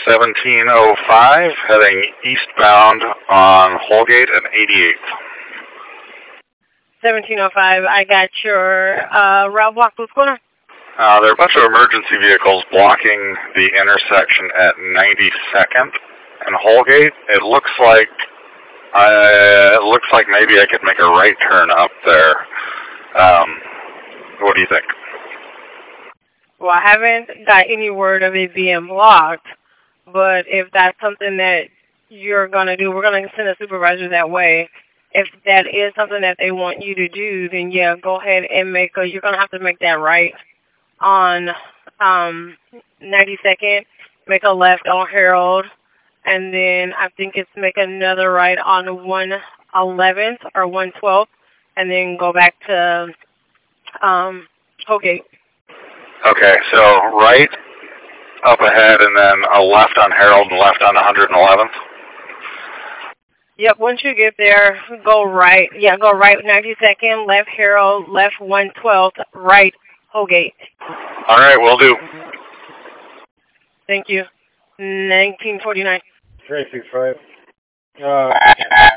1705, heading eastbound on Holgate and 88th. 1705, I got your route block. What's going on? There are a bunch of emergency vehicles blocking the intersection at 92nd and Holgate. It looks like maybe I could make a right turn up there. What do you think? Well, I haven't got any word of it being blocked, but if that's something that you're going to do, we're going to send a supervisor that way. If that is something that they want you to do, then yeah, go ahead and you're going to have to make that right on 92nd, make a left on Harold, and then I think it's make another right on 111th or 112th, and then go back to Holgate. Okay, so right up ahead and then a left on Harold and left on 111th? Yep, once you get there, go right. Yeah, go right 92nd, left Harold, left 112th, right Holgate. All right, will do. Thank you. 1949. Tracy 5.